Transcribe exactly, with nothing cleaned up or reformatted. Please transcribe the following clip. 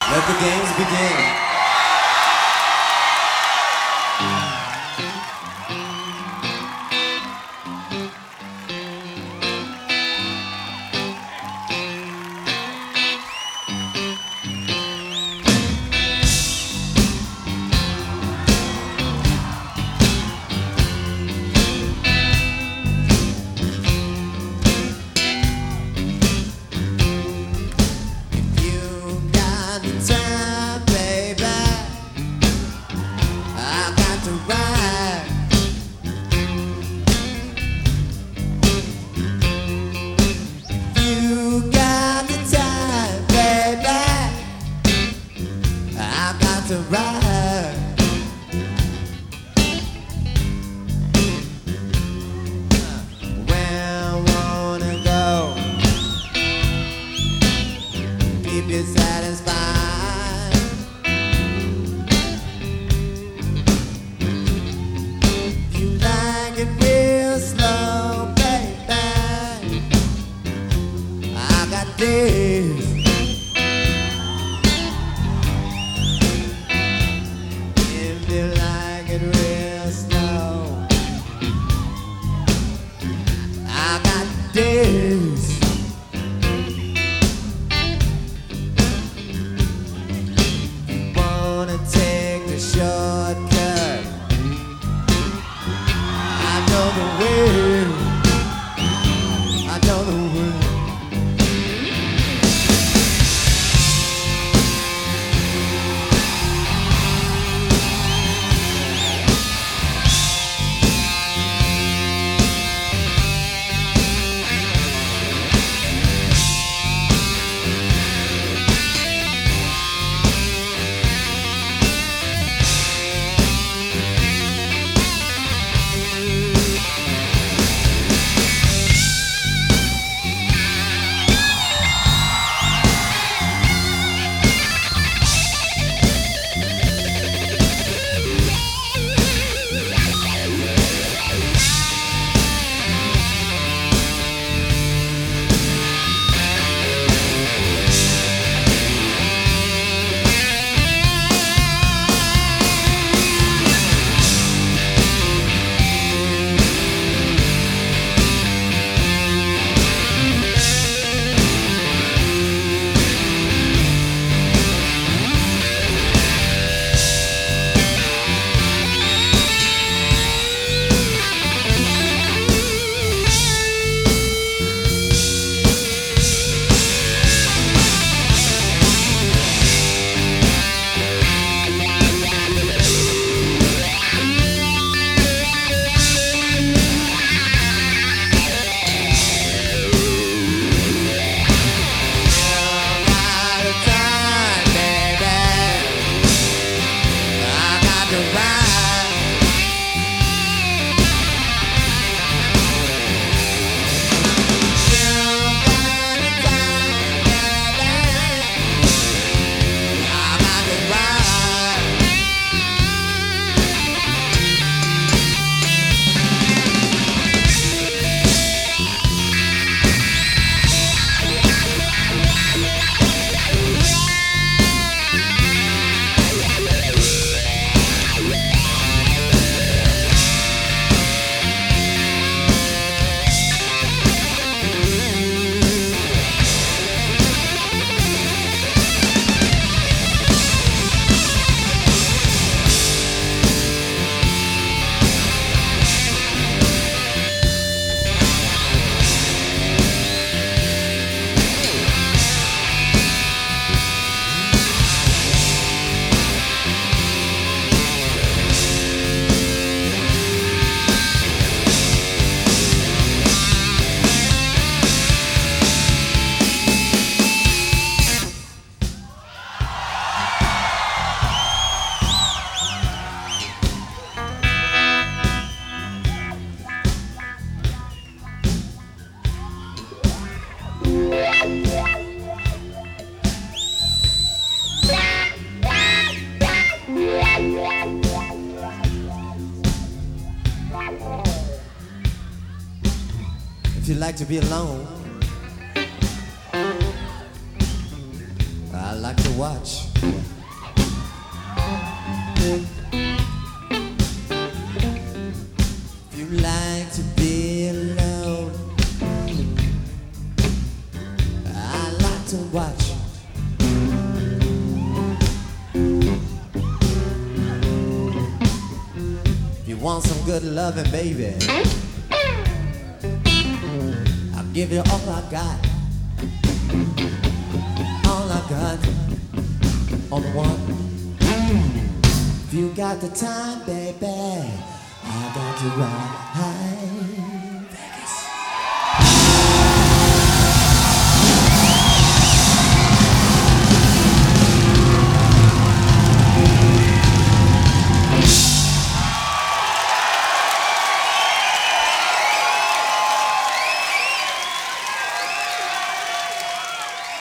Let the games begin. To ride. Where I wanna go, keep you satisfied. You like it real slow, baby. I got this. Days. You wanna take the shortcut, I know the way, I know the way. you like to be alone, I like to watch. If you like to be alone, I like to watch. If you want some good loving, baby, I'll give you all I got. All I got on one. If you got the time, baby, I got to ride high.